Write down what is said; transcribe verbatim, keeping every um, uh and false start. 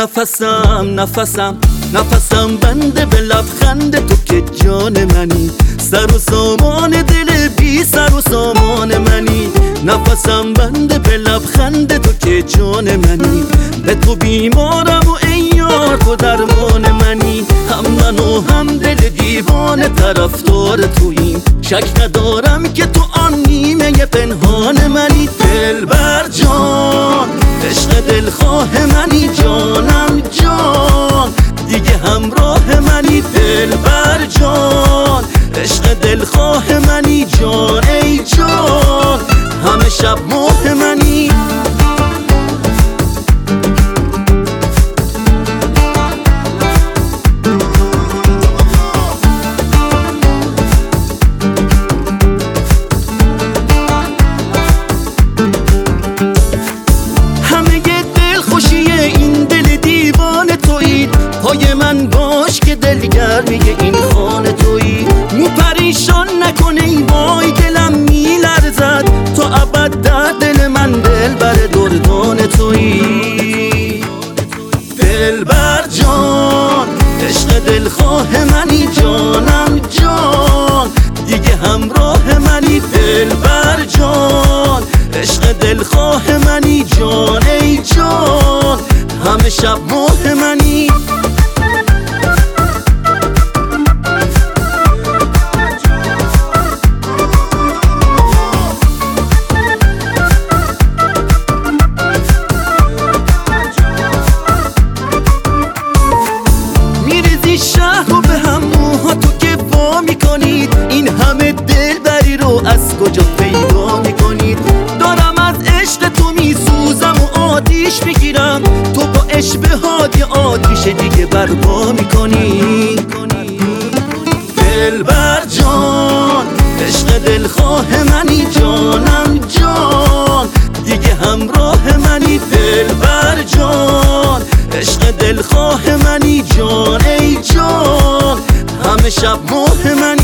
نفسم نفسم نفسم بنده به لبخند تو که جان منی، سر و سامان دل بی سر و سامان منی. نفسم بنده به لبخند تو که جان منی، به تو بیمارم و ای یار تو درمان منی. هم من و هم دل دیوانه طرفدار توییم، شک ندارم که تو آن نیمه پنهان منی. دلبر جان عشق دلخواه منی، جانم جان دیگه همراه منی. دلبر جان عشق دلخواه منی، جان ای جان همه شب ماه منی. پای من باش که دلگرمی این خانه تویی، مو پریشان نکنه ای وای دلم میلرزد، تو ابد در دل من دل بر دردان تویی. دلبر جان عشق دلخواه منی، جانم جان دیگه همراه منی. دلبر جان عشق دلخواه منی، جان ای جان همه شب ماه منی. شهر رو به هم موها تو که وا میکنید، این همه دلبری رو از کجا پیدا میکنید؟ دارم از عشق تو میسوزم و آتیش میگیرم، تو با اشبهات آتیش دیگه برپا میکنی. دلبر جان عشق دلخواه منی، جانم جان دیگه همراه منی. دلبر جان عشق دلخواه منی، جان ای جان همه شب ماه منی.